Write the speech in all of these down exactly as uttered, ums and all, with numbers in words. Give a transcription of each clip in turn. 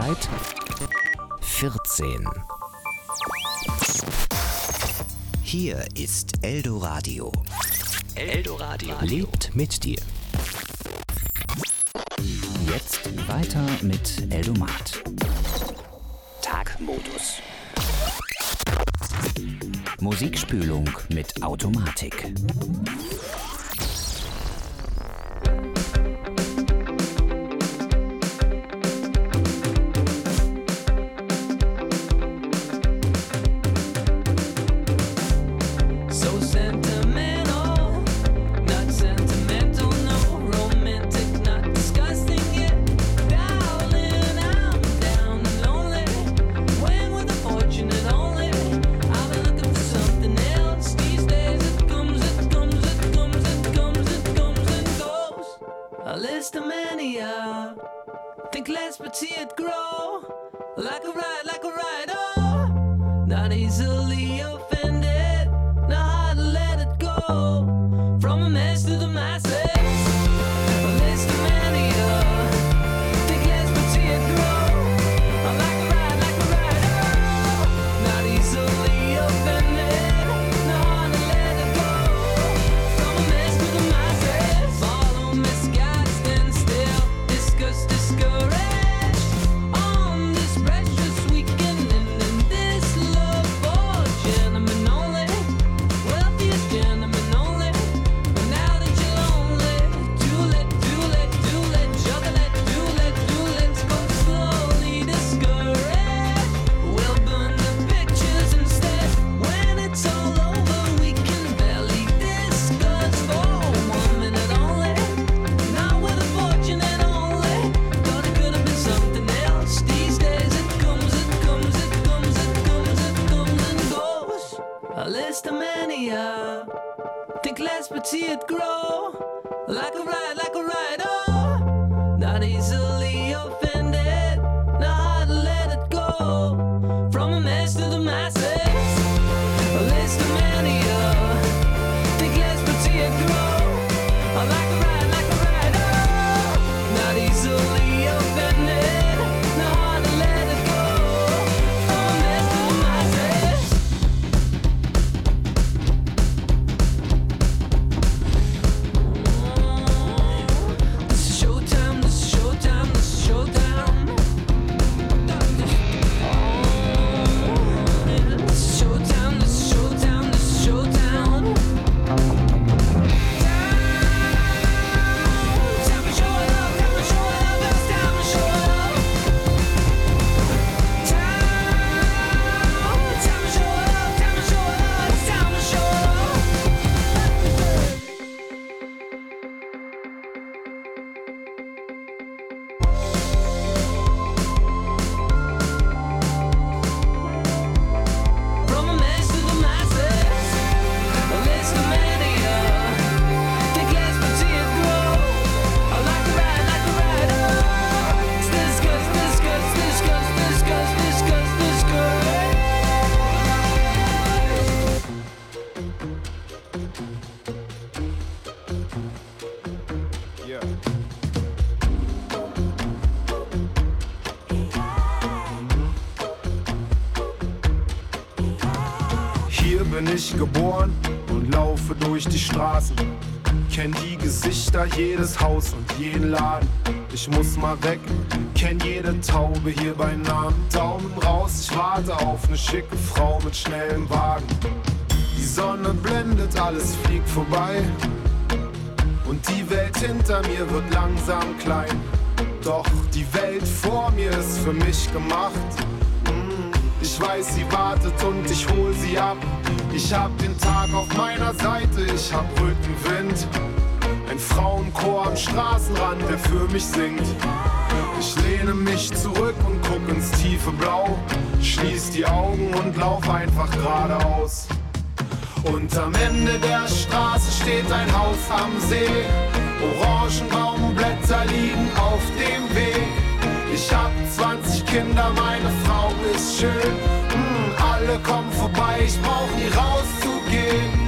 Uhrzeit vierzehn. Hier ist Eldoradio. Eldoradio lebt mit dir. Jetzt weiter mit Eldomat. Tagmodus. Musikspülung mit Automatik. Geboren und laufe durch die Straßen, kenn die Gesichter, jedes Haus und jeden Laden. Ich muss mal weg, kenn jede Taube hier bei Namen. Daumen raus, ich warte auf ne schicke Frau mit schnellem Wagen. Die Sonne blendet, alles fliegt vorbei und die Welt hinter mir wird langsam klein. Doch die Welt vor mir ist für mich gemacht. Ich weiß, sie wartet und ich hol sie ab. Ich hab den Tag auf meiner Seite, ich hab Rückenwind. Ein Frauenchor am Straßenrand, der für mich singt. Ich lehne mich zurück und guck ins tiefe Blau. Schließ die Augen und lauf einfach geradeaus. Und am Ende der Straße steht ein Haus am See. Orangenbaumblätter liegen auf dem Weg. Ich hab zwanzig Kinder, meine Frau ist schön. Mm, alle kommen vorbei, ich brauch nie rauszugehen.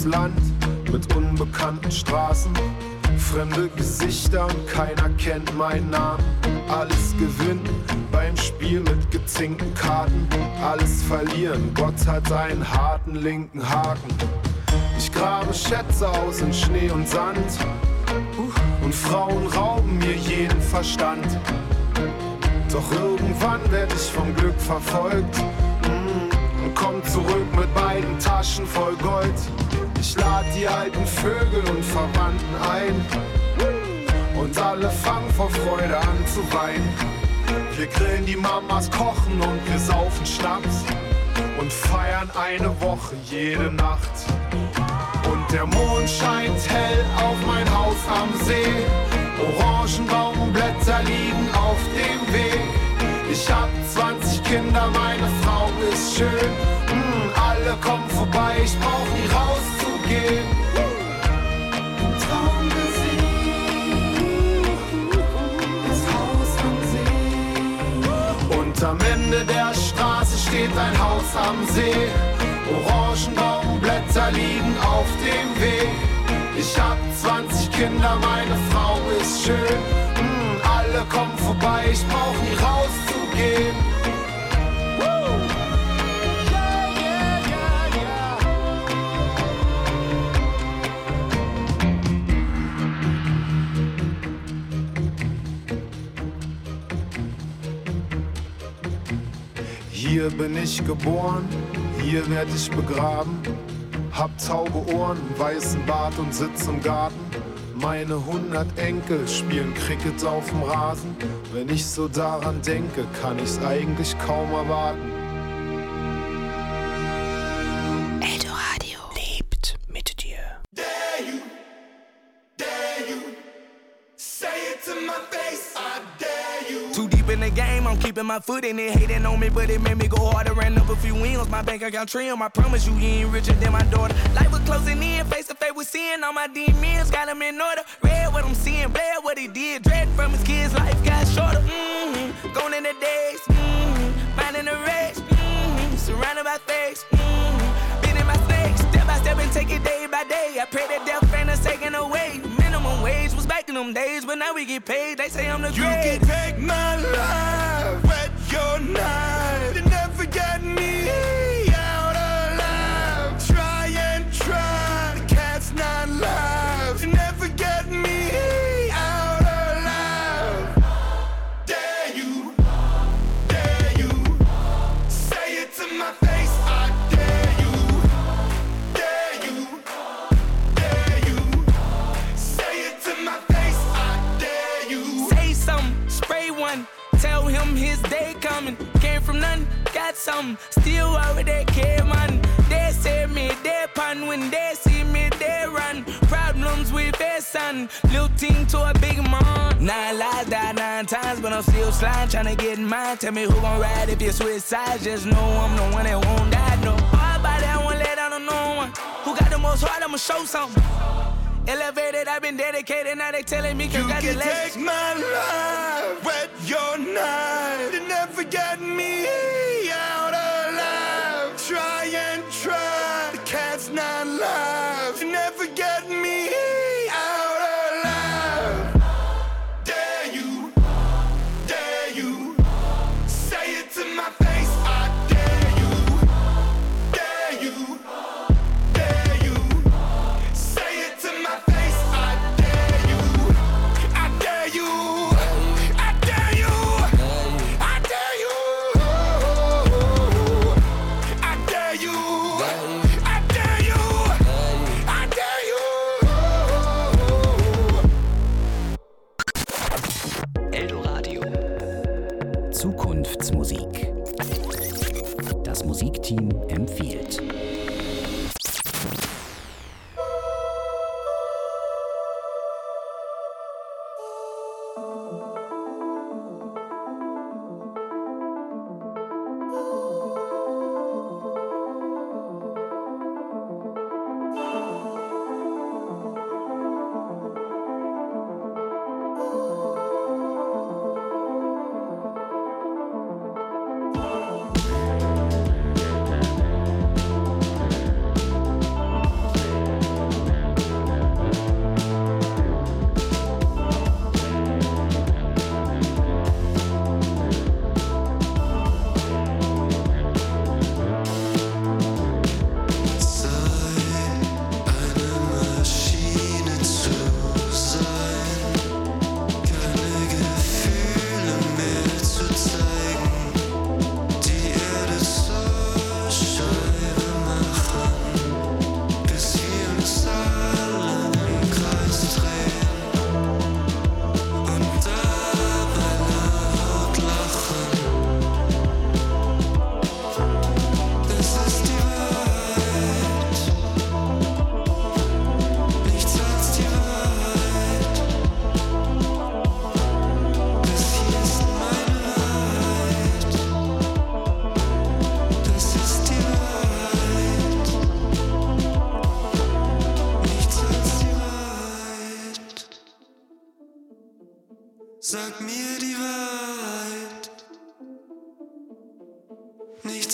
Land mit unbekannten Straßen, fremde Gesichter und keiner kennt meinen Namen. Alles gewinnen beim Spiel mit gezinkten Karten, alles verlieren, Gott hat einen harten linken Haken. Ich grabe Schätze aus in Schnee und Sand und Frauen rauben mir jeden Verstand. Doch irgendwann werd ich vom Glück verfolgt mm, und komm zurück mit beiden Taschen voll Gold. Ich lad die alten Vögel und Verwandten ein und alle fangen vor Freude an zu weinen. Wir grillen, die Mamas kochen und wir saufen Schnaps und feiern eine Woche jede Nacht. Und der Mond scheint hell auf mein Haus am See. Orangenbaumblätter liegen auf dem Weg. Ich hab zwanzig Kinder, meine Frau ist schön. Mm, alle kommen vorbei, ich brauch nie rauszugehen. Traum gesehen, das Haus am See. Und am Ende der Straße steht ein Haus am See. Orangenbaumblätter liegen auf dem Weg. Ich hab zwanzig Kinder, meine Frau ist schön. Mm, alle kommen vorbei, ich brauch nie rauszugehen. Woo! Yeah, yeah, yeah, yeah. Hier bin ich geboren, hier werd ich begraben. Hab taube Ohren, weißen Bart und sitz im Garten. Meine hundert Enkel spielen Cricket auf dem Rasen. Wenn ich so daran denke, kann ich's eigentlich kaum erwarten. Eldoradio lebt mit dir. Dare you, dare you, say it to my face, I dare you. Too deep in the game, I'm keeping my foot in it. Hating on me, but it made me go harder. Ran up a few wins, my bank account trim. I promise you, you ain't richer than my daughter. Life was closing in, face to face with sin. All my demons got them in order. Read what I'm seeing, bled what he did. Dread from his kids, life got shorter. Mm-hmm. Gone in the days, mm-hmm. Minding the race, mm-hmm. Surrounded by fakes, mm-hmm. Been in my snakes, step by step and take it day by day. I pray that death ain't us taken away. Minimum wage was back in them days, but now we get paid. They say I'm the great. You can take my life, wet your knife. You never get me out alive. Try and try, the cat's not live. You never get me out alive. Dare you, dare you, say it to my face, I dare you. Dare you, dare you, say it to my face, I dare you. Say something, spray one, tell him his day coming. Came from nothing, got something, still over there, care man. They say me, they pan, when they see me, they run. Problems with their son, little team to a big man. Nine lives, died nine times, but I'm still sliding, trying to get mine. Tell me who gon' ride if you switch sides, just know I'm the one that won't die, no. All by that one, let out on no one. Who got the most heart, I'ma show something. Elevated, I've been dedicated, now they telling me congratulations. You can take my life, wet your knife. You never get me out alive. Try and try, the cat's not live. You never get me out alive. Dare you, dare you, say it to my face, I dare you. Dare you, dare you, say it to my face, I dare you. I dare you, I dare you, I dare you, I dare you, I dare you, I dare you. Eldoradio. Zukunftsmusik. Das Musikteam empfiehlt.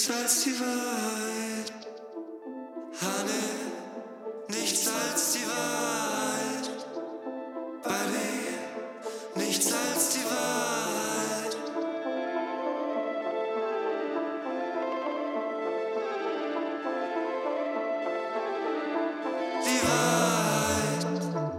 nichts als die Wahrheit. Honey, nichts als die Wahrheit. Buddy, nichts als die Wahrheit. Die Wahrheit.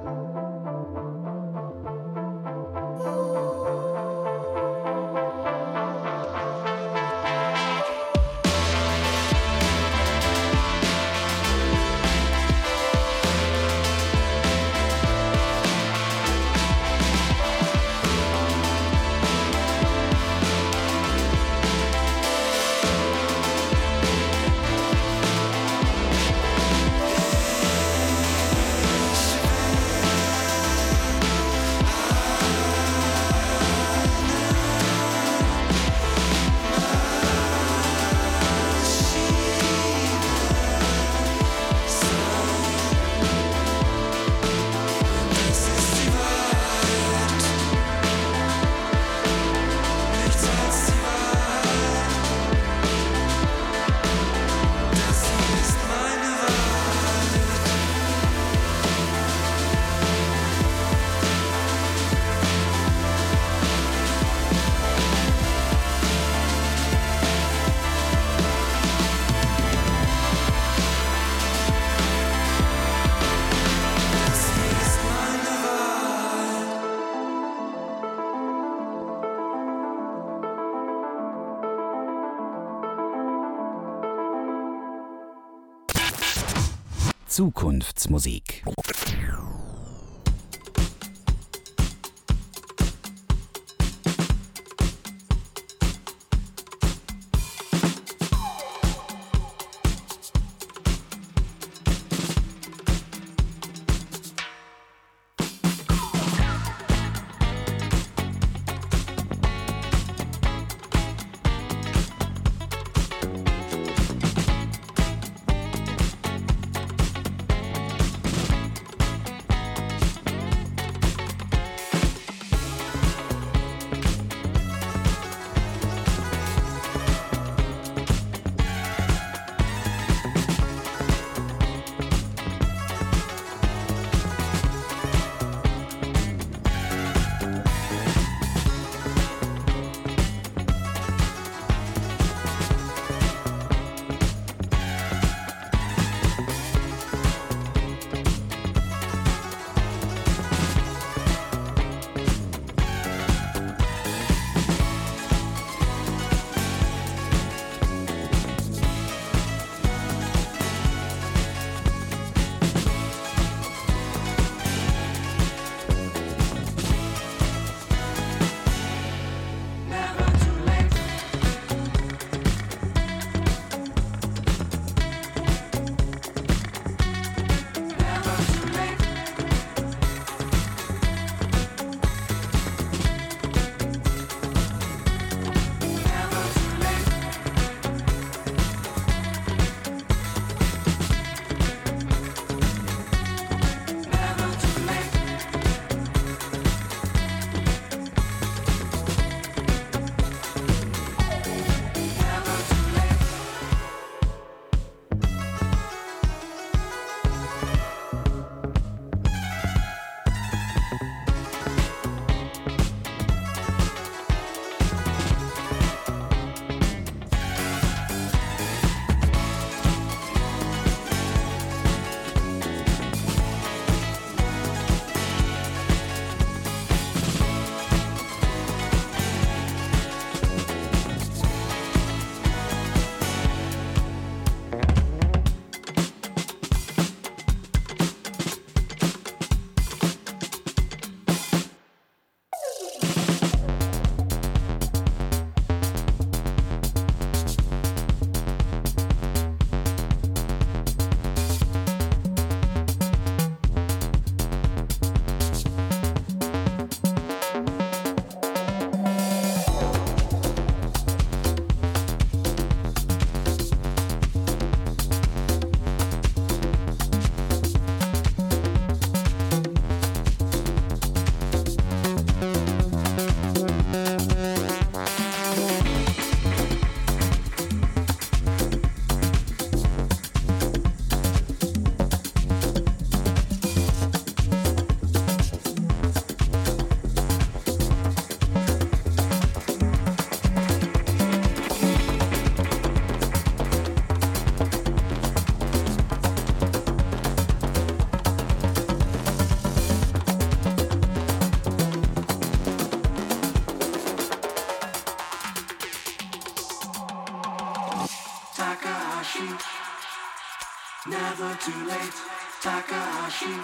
Zukunftsmusik. Takahashi, never too late, Takahashi.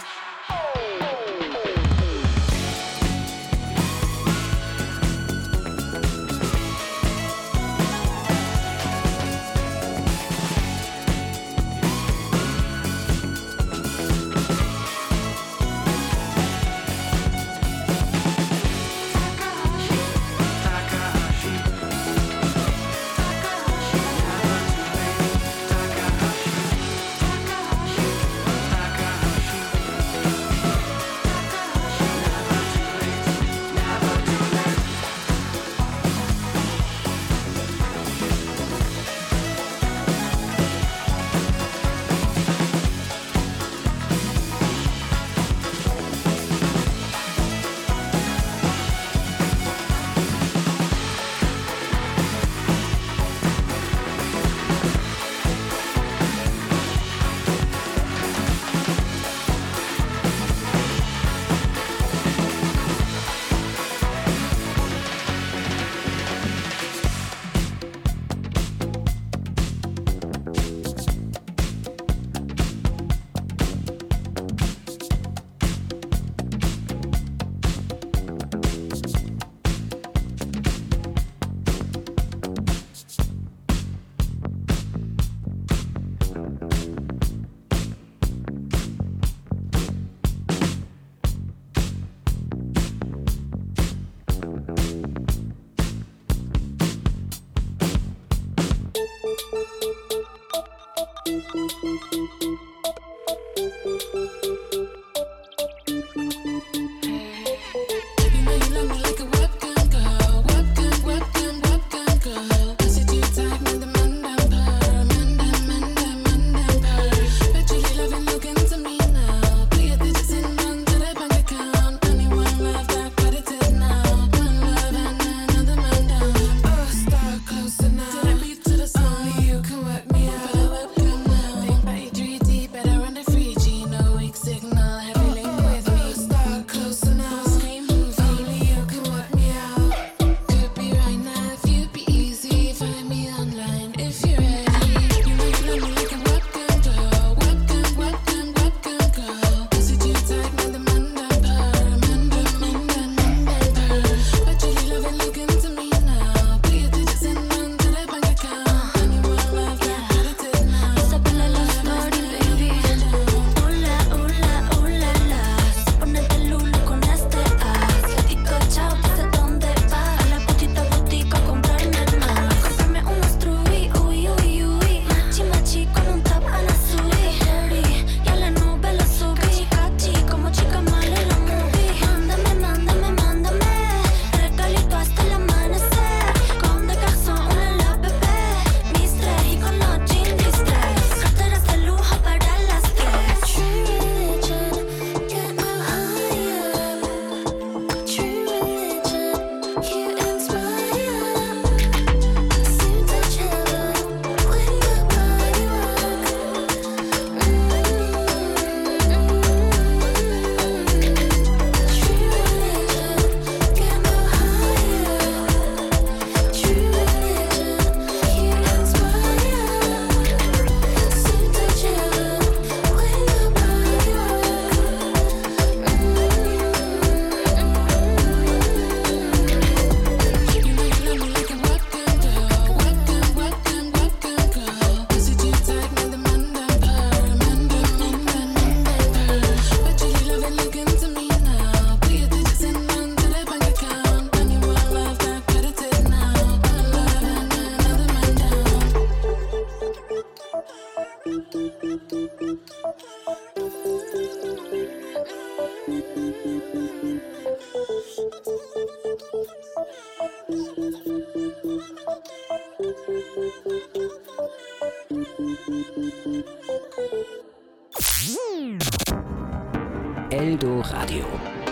Eldo Radio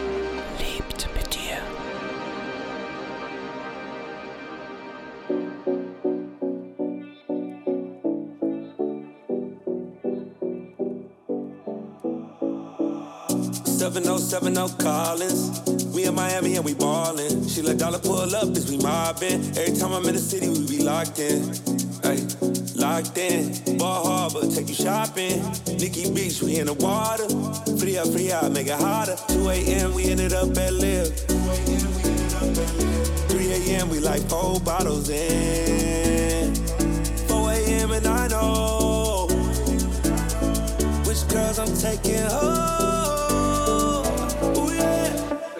lebt mit dir. seven oh seven oh Collins. We in Miami and we ballin'. She let dollar pull up as we mobbin'. Every time I'm in the city, we be locked in. Ay. locked in. Bar Harbor, take you shopping. Nikki Beach, we in the water. Free up, free out, make it hotter. two a.m. we ended up at Live. three a.m. we like four bottles in. four a.m. and I know which girls I'm taking home. Ooh, yeah.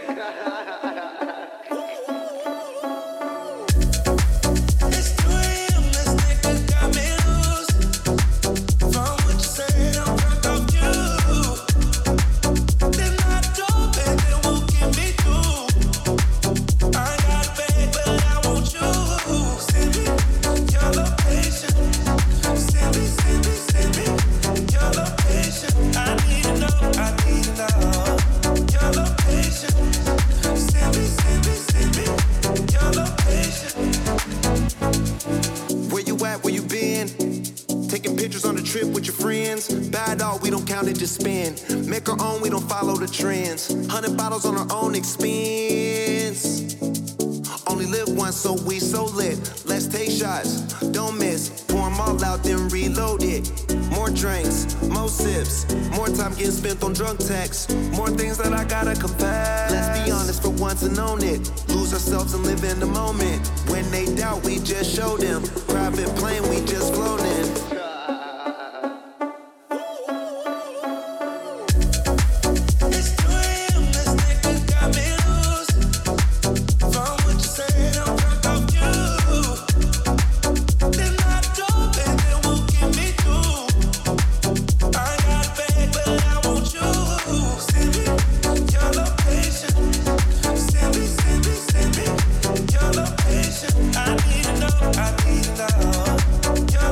Just spin, make our own, we don't follow the trends. Hundred bottles on our own expense. Only live once, so we so lit. Let's take shots, don't miss. Pour them all out, then reload it. More drinks, more sips, more time getting spent on drunk texts. More things that I gotta confess. Let's be honest for once and own it. Lose ourselves and live in the moment. When they doubt, we just show them. Private plane, we just floating. I need to know, I need to know.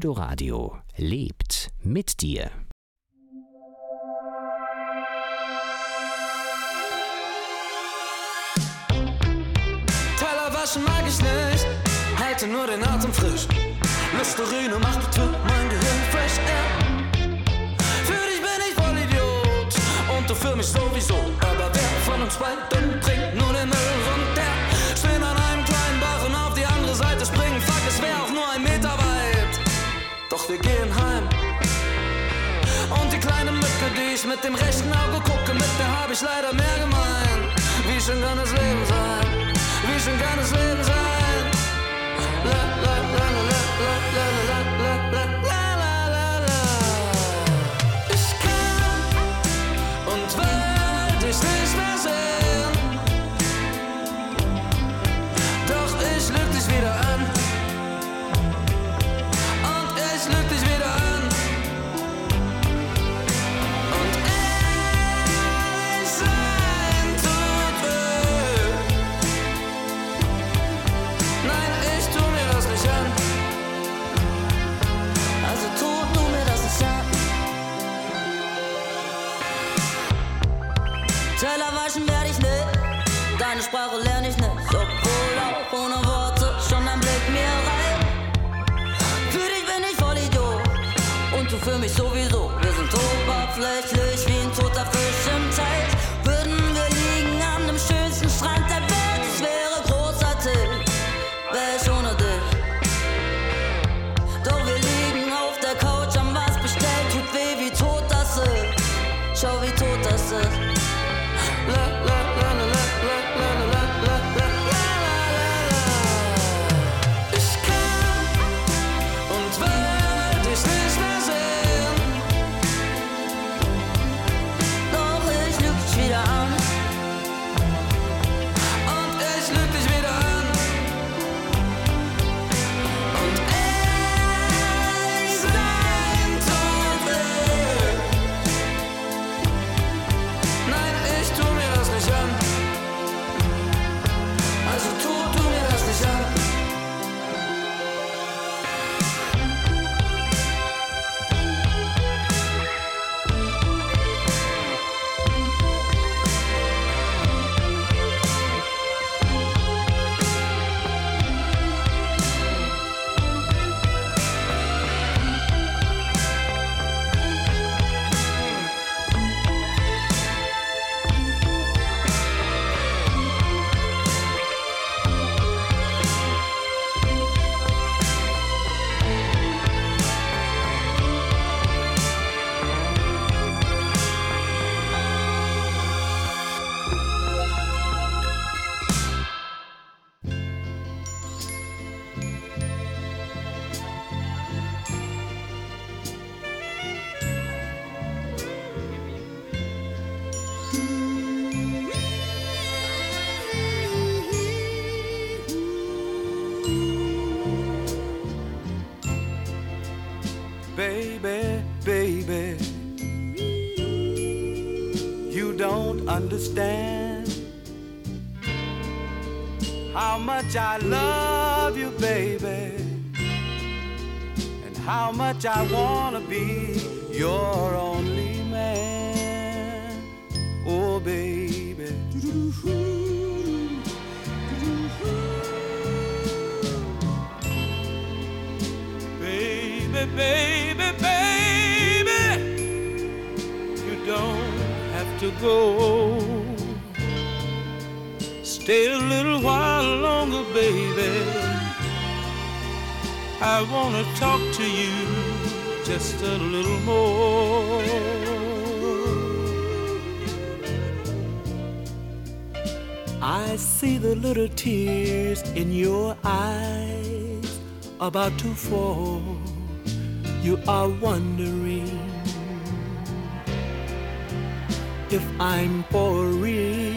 Eldoradio lebt mit dir. Teller waschen mag ich nicht, halte nur den Atem frisch. Listerine macht bitte mein Gehirn fresh air. Für dich bin ich voll Idiot und du für mich sowieso. Aber wer von uns beiden trinkt nur den Müll runter? Stehen an einem kleinen Bach und auf die andere Seite springen. Fuck, es wär auch nur ein Meter weit. Doch wir gehen heim. Und die kleine Mücke, die ich mit dem rechten Auge gucke, mit der hab ich leider mehr gemein. Wie schön kann das Leben sein? Wie schön kann das Leben sein? La la la la la la la la la la la la la. Ich kann und will dich nicht mehr sehen. Doch ich lüg dich wieder an. Und ich lüg dich wieder an. Und ehrlich sein tut weh. Nein, ich tu mir das nicht an. Also tu du mir das nicht an. Teller waschen werde ich nicht, deine Sprache lerne ich nicht. Obwohl auch ohne Worte schon ein Blick mir reicht. Für dich bin ich voll Idiot und du für mich sowieso. Wir sind oberflächlich wie ein toter Fisch im Teich. Würden wir liegen an dem schönsten Strand der Welt, es wäre großartig, wär ich ohne dich. Doch wir liegen auf der Couch, haben was bestellt, tut weh, wie tot das ist. Schau, wie tot das ist. La la la la la la la la la la la la. Ich kann und will dich nicht mehr sehen. Doch ich lüg dich wieder an. Und ich lüg dich wieder an. Und ehrlich sein tut weh. Nein, ich tu mir das nicht an. Also tu du mir das nicht an. Baby, baby, you don't understand how much I love you, baby, and how much I wanna be your only man. Oh, baby. Baby, baby, baby, you don't have to go. Stay a little while longer, baby. I wanna talk to you just a little more. I see the little tears in your eyes about to fall. You are wondering if I'm for real.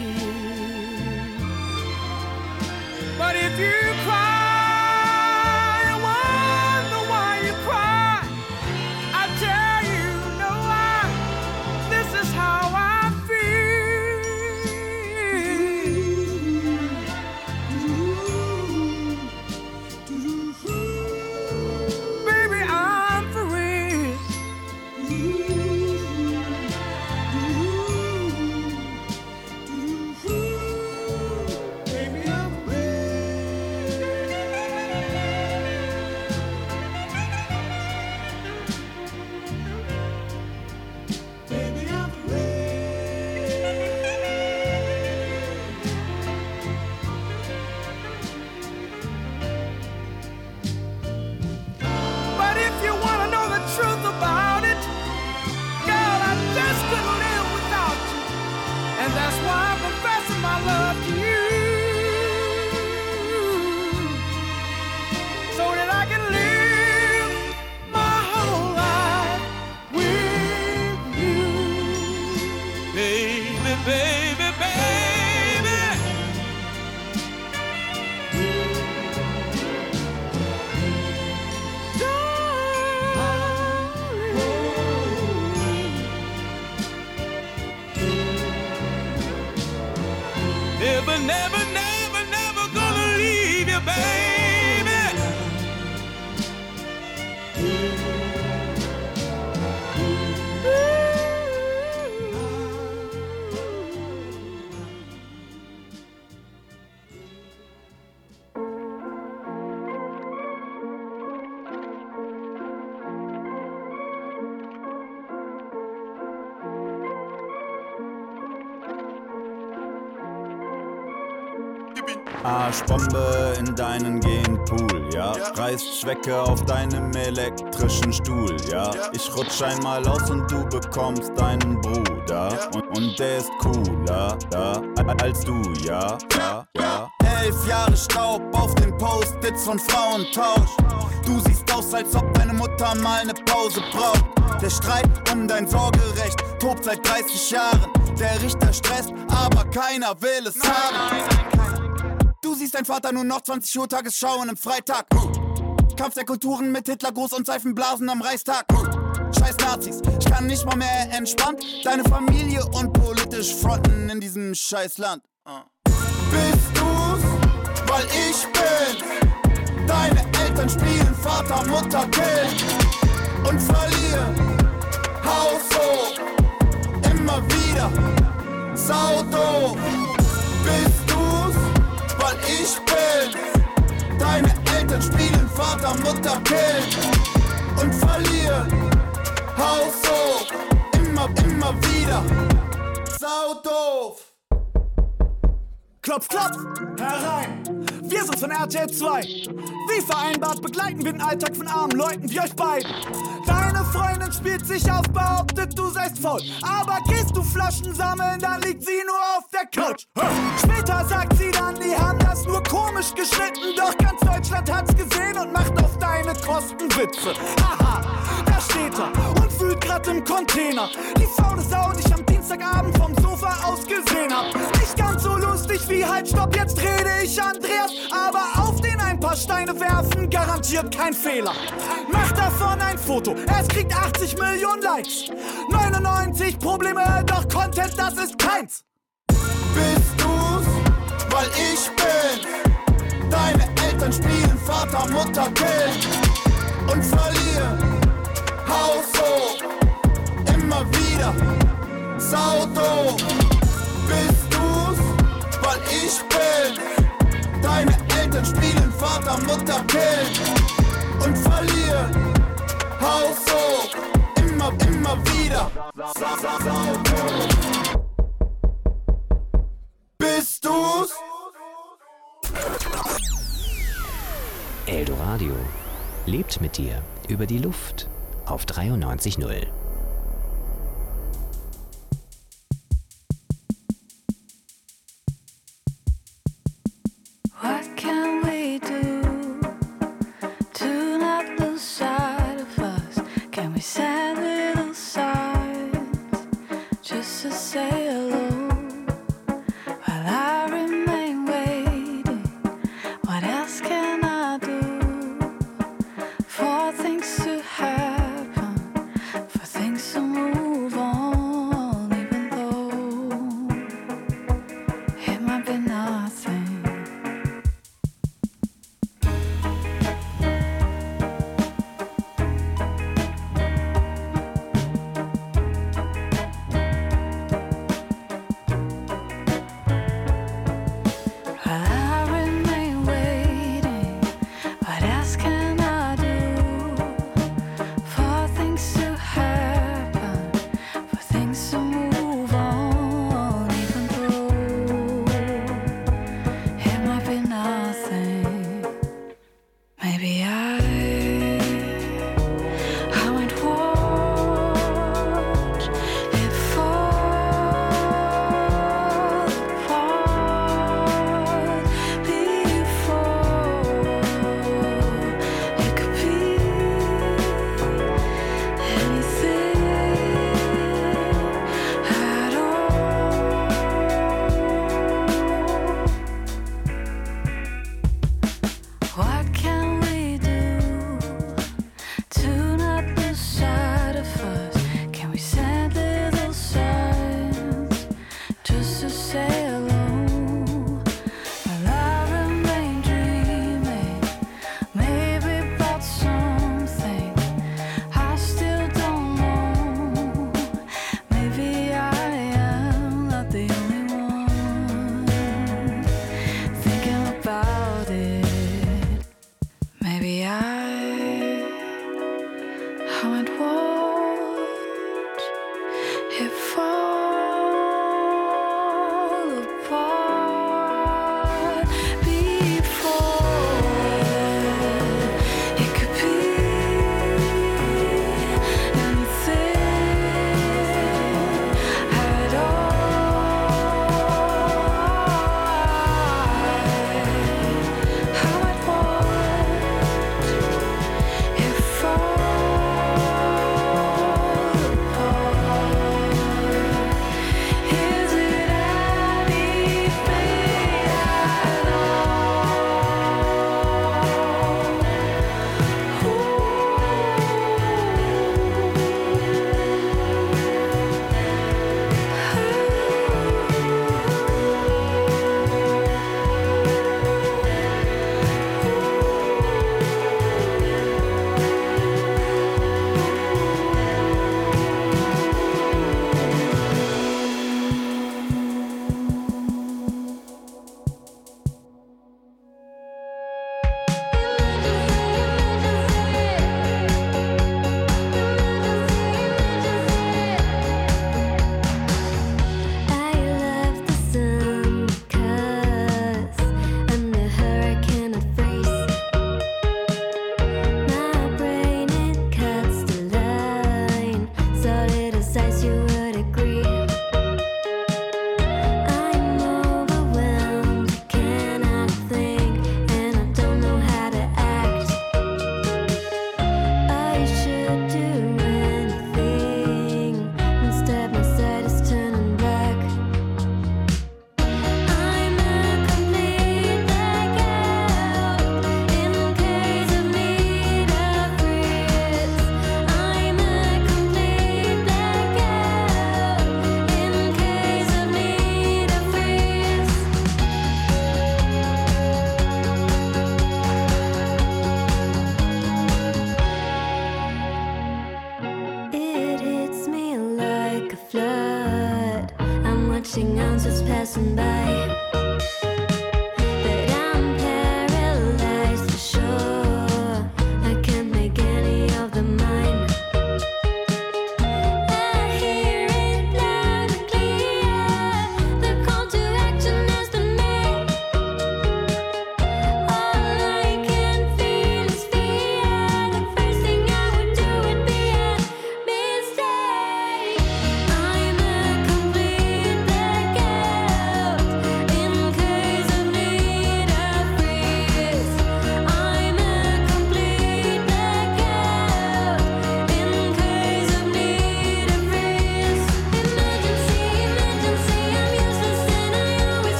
But if you cry, I wonder why you cry. I tell you, no, I, this is how I feel. Baby, I Never, never, never, never gonna leave you, baby. Arschbombe in deinen Genpool, ja? ja. Reißt Schwecke auf deinem elektrischen Stuhl, ja? ja. Ich rutsch einmal aus und du bekommst deinen Bruder. Ja. Und, und der ist cooler, ja, als du, ja, ja, ja. Elf Jahre Staub auf den Post-its von Frauentausch. Du siehst aus, als ob deine Mutter mal eine Pause braucht. Der Streit um dein Sorgerecht tobt seit dreißig Jahren. Der Richter stresst, aber keiner will es nein, haben. Nein, nein, nein. Du siehst dein Vater nur noch zwanzig Uhr Tagesschau an einem Freitag. Kampf der Kulturen mit Hitlergruß und Seifenblasen am Reichstag. Scheiß Nazis, ich kann nicht mal mehr entspannt deine Familie und politisch fronten in diesem scheiß Land. Bist du's, weil ich bin. Deine Eltern spielen Vater, Mutter, Kind und verlieren. Haus hoch, immer wieder, saudoof. Bist du's, weil ich bin. Deine Eltern spielen Vater, Mutter, Kind und verlieren. Haus hoch, immer, immer wieder, saudoof. Klopf, klopf, herein. Wir sind von R T L zwei. Wie vereinbart begleiten wir den Alltag von armen Leuten wie euch beiden. Deine Freundin spielt sich auf, behauptet, du seist faul. Aber gehst du Flaschen sammeln, dann liegt sie nur auf der Couch. Später sagt sie dann, die haben das nur komisch geschnitten. Doch ganz Deutschland hat's gesehen und macht auf deine Kosten Witze. Haha, da steht er und fühlt grad im Container. Die faule Sau, die ich am Dienstagabend vom Sofa aus gesehen hab. Nicht ganz so lustig wie halt, stopp, jetzt rede ich Andreas. Aber auf den ein paar Steine werfen, garantiert kein Fehler. Mach davon ein Foto, es kriegt achtzig Millionen Likes. neunundneunzig Probleme, doch Content, das ist keins. Bist du's, weil ich bin. Deine Eltern spielen Vater, Mutter, Kind und verlieren. Haus hoch, immer wieder, saudoof. Bist du's, weil ich bin. Deine Eltern spielen Vater, Mutter, Kind und verlieren. Haus hoch, immer, immer wieder, saudoof. Bist du's? Eldoradio lebt mit dir über die Luft auf dreiundneunzig Komma null. What can we do to not lose sight of us? Can we send little signs just to say hello? While I remain waiting, what else can I do for things to happen, for things to move on, even though it might be nothing.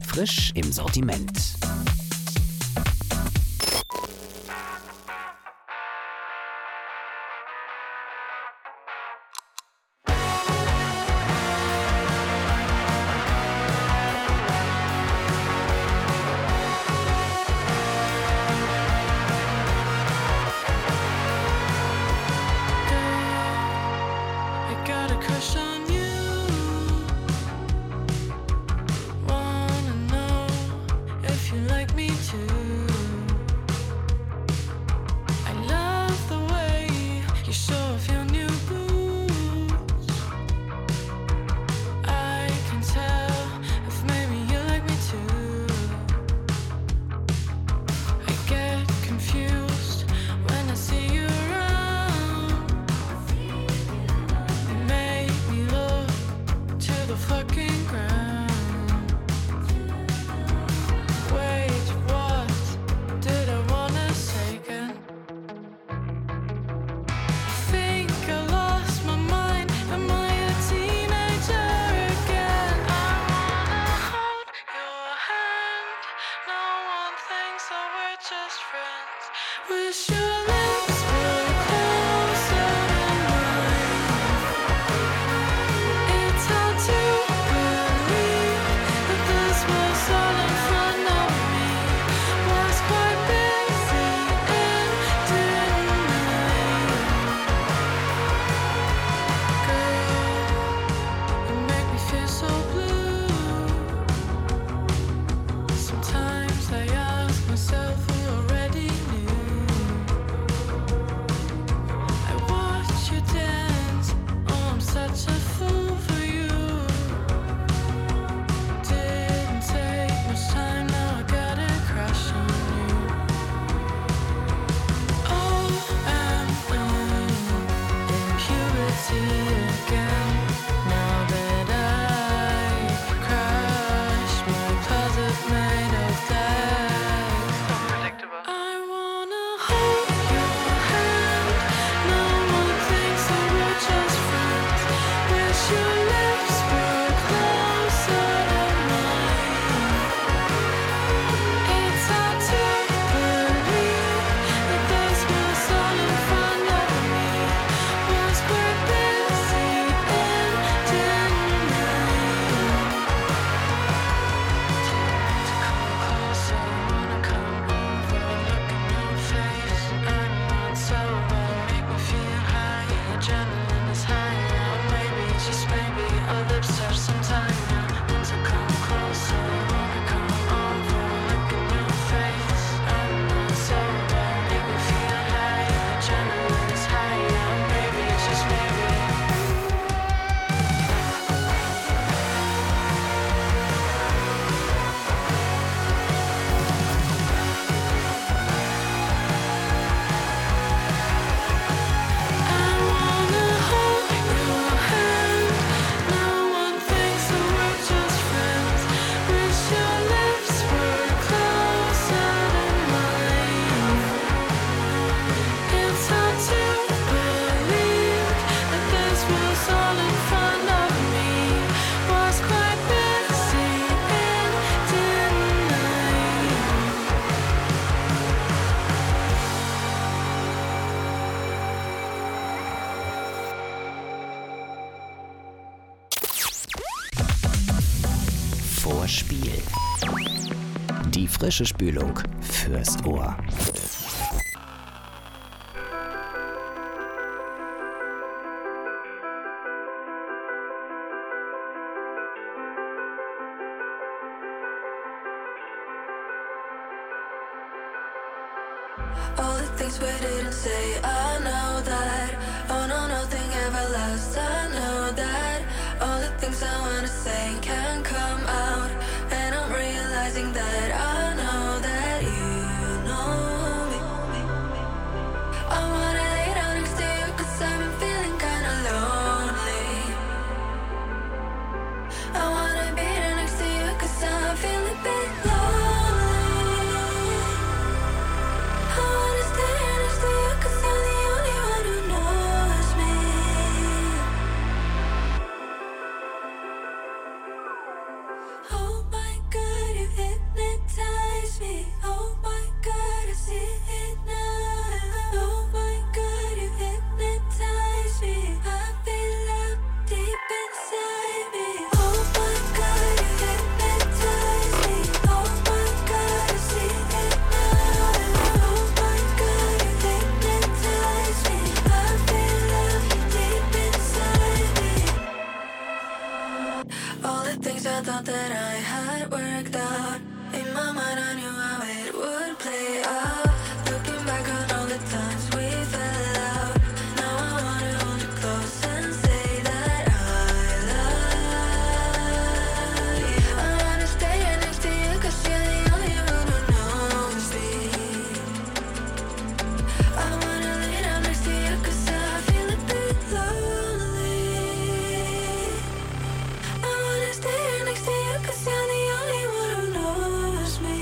Frisch im Sortiment. Vorspiel. Die frische Spülung fürs Ohr. All the things we didn't say, I know that. Oh no, nothing ever lasts, I know that. All the things I wanna say can't come out, and I'm realizing that I know that you know thought that I had worked out. In my mind I knew how it would play out. Looking back on all the times we fell out. Now I wanna hold you close and say that I love you. I wanna stay right next to you, cause you're the only one who knows me. I wanna lay down next to you, cause I feel a bit lonely. I wanna stay right next to you, cause you're the only one who knows me.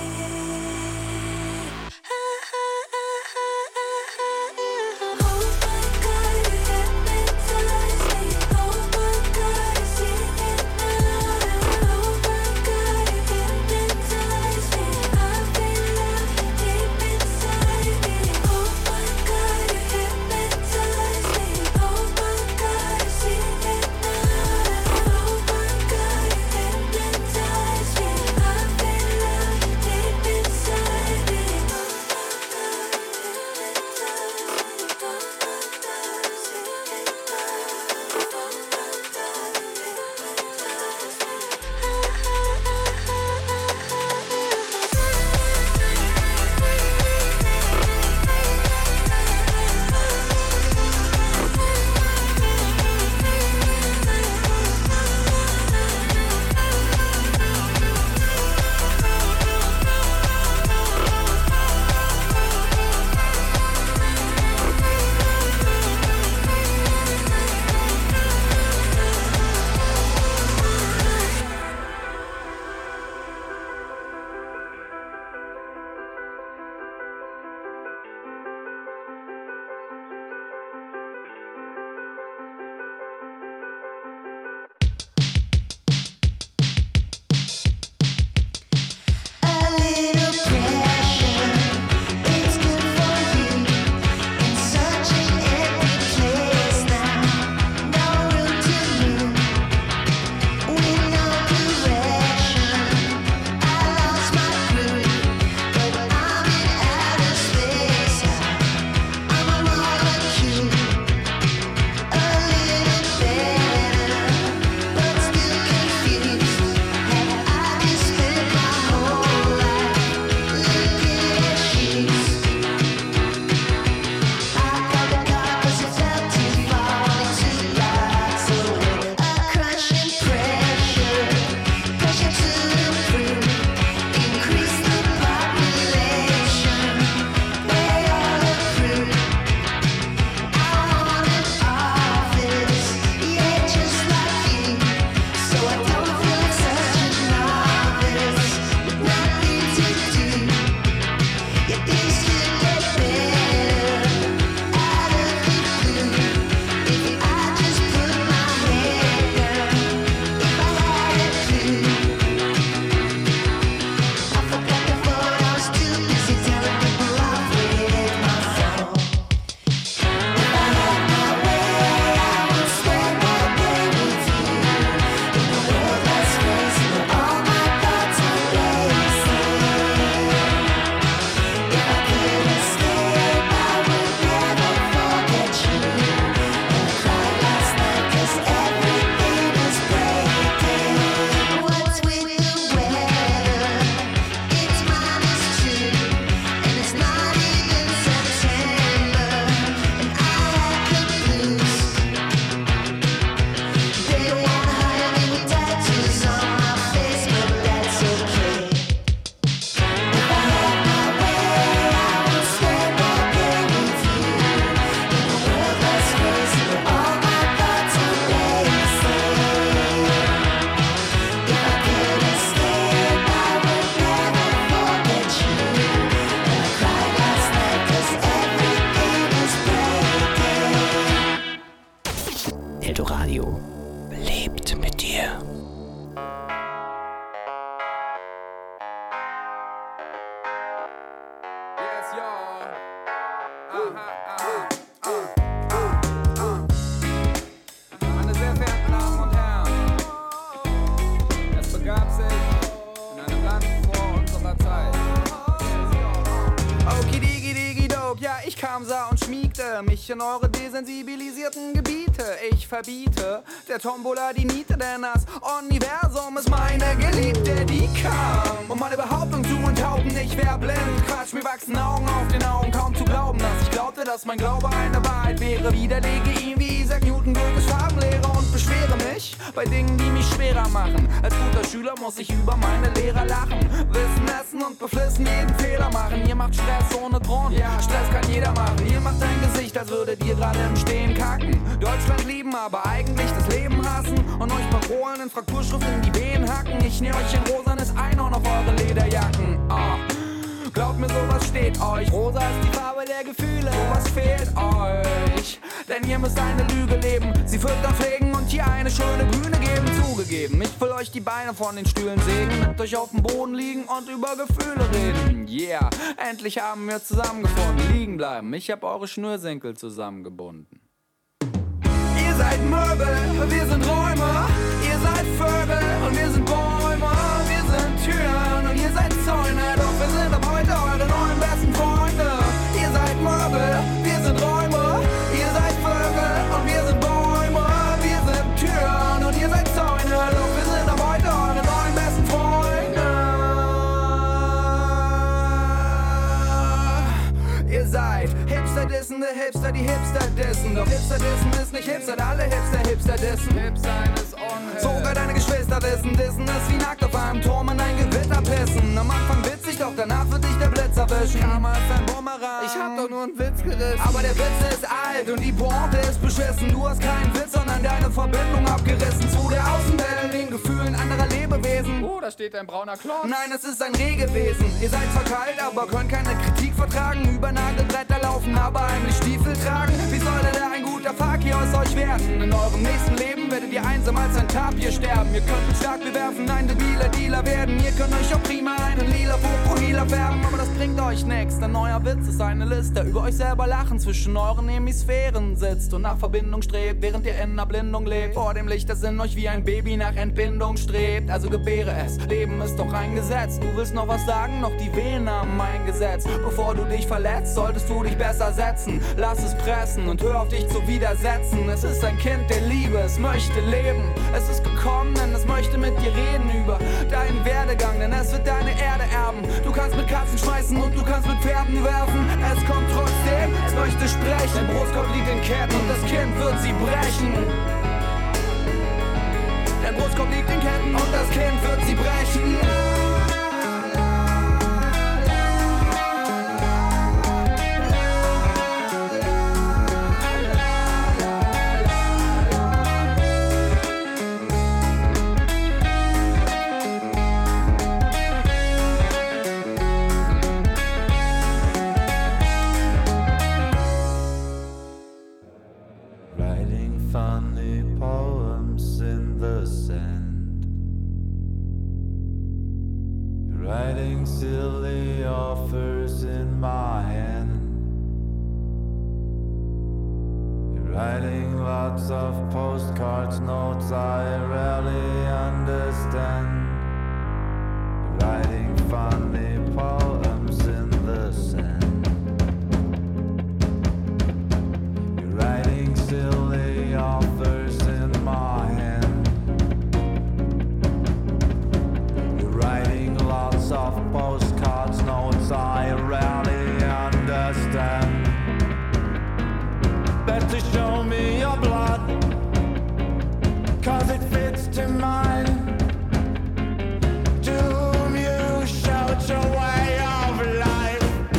Eldoradio lebt mit dir. Ja, ich kam, sah Feuer und schmiegte mich in eure desensibilisierten Gebiete. Ich verbiete der Tombola die Niete, denn das Universum ist meine Geliebte, die kam, um meine Behauptung zu enthaupten. Ich wär blind, Quatsch, mir wachsen Augen auf den Augen, kaum zu glauben, dass ich glaubte, dass mein Glaube eine Wahrheit wäre. Widerlege ihn wie Isaac Newton Goethes Farbenlehre und beschwere mich bei Dingen, die mich schwerer machen. Als guter Schüler muss ich über meine Lehrer lachen, Wissen essen und beflissen jeden Fehler machen. Ihr macht Stress ohne Grund, ja, Stress kann jeder machen. Ihr macht ein Gesicht, als würdet ihr gerade im Stehen kacken. Deutschland lieben, aber eigentlich das Leben hassen und euch Parolen in Frakturschrift in die Venen hacken. Ich nähe euch ein rosanes Einhorn auf eure Lederjacken. Oh. Glaubt mir, sowas steht euch. Rosa ist die Farbe der Gefühle. Sowas fehlt euch. Denn ihr müsst eine Lüge leben, sie füttern pflegen und hier eine schöne Bühne geben. Zugegeben, ich will euch die Beine von den Stühlen sägen, mit euch auf dem Boden liegen und über Gefühle reden. Yeah, endlich haben wir zusammengefunden. Liegen bleiben, ich hab eure Schnürsenkel zusammengebunden. Ihr seid Möbel, wir sind Räume. Ihr seid Vögel und wir sind Bäume. Wir sind Türen und ihr seid Zäune. Doch wir sind ab heute eure neuen besten Freunde. Ihr seid Möbel, wir sind Räume. Ihr seid Vögel und wir sind Bäume. Wir sind Türen und ihr seid Zäune. Doch wir sind ab heute eure neuen besten Freunde. Ihr seid Hipster-Dissende Hipster, die Hipster dissen. Doch Hipster-Dissen ist nicht Hipster, alle Hipster Hipster dissen. Hip sein ist unhip. Sogar deine Geschwister wissen, Dissen ist wie nackt auf einem Turm in ein Gewitter pissen. Am Anfang witzig, doch danach wird dich der Blitz erwischen. Karma ist ein Bumerang. Ich hab doch nur einen Witz gerissen. Aber der Witz ist alt und die Pointe ist beschissen. Du hast keinen Witz, sondern deine Verbindung abgerissen zu der Außenwelt, den Gefühlen anderer Lebewesen. Oh, da steht ein brauner Klotz. Nein, es ist ein Rehgewesen. Ihr seid zwar kalt, aber könnt keine Kritik vertragen. Über Nagelbretter laufen, aber heimlich Stiefel tragen. Wie soll denn da ein guter Fakir aus euch werden? In eurem nächsten Leben werdet ihr einsam als ein Tapir sterben. Ihr könnt mit Schlag bewerfen, ein debiler Dealer werden. Ihr könnt euch auch prima einen lila Fokuhila färben, aber das bringt euch nix, denn euer Witz ist eine Liste. Über euch selber lachen, zwischen euren Hemisphären sitzt und nach Verbindung strebt, während ihr in Erblindung lebt. Vor dem Licht, das in euch wie ein Baby nach Entbindung strebt. Also gebäre es, Leben ist doch ein Gesetz. Du willst noch was sagen, noch die Venen haben ein Gesetz. Bevor du dich verletzt, solltest du dich besser setzen. Lass es pressen und hör auf dich zu widersetzen. Es ist ein Kind der Liebe, es möchte leben. Es ist gekommen, denn es möchte mit dir reden über deinen Werdegang, denn es wird deine Erde erben. Du kannst mit Katzen schmeißen und du kannst mit Pferden werfen. Es kommt trotzdem, es möchte sprechen. Dein Brustkorb liegt in Ketten und das Kind wird sie brechen. Dein Brustkorb liegt in Ketten und das Kind wird sie brechen. Writing silly offers in my hand. You're writing lots of postcards, notes I rarely understand. You're writing funny poems in the sand. You're writing silly offers in my hand. You're writing lots of postcards, notes I rarely understand. Better show me your blood, cause it fits to mine. To whom you shout your way of life.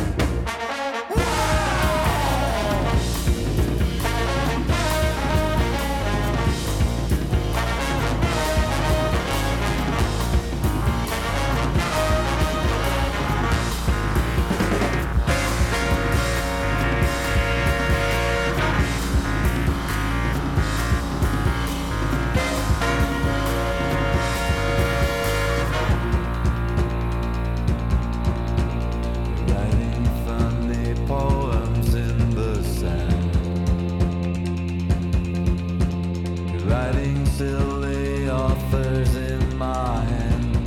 Silly authors in my hand.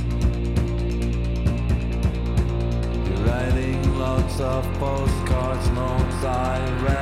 You're writing lots of postcards, notes siren.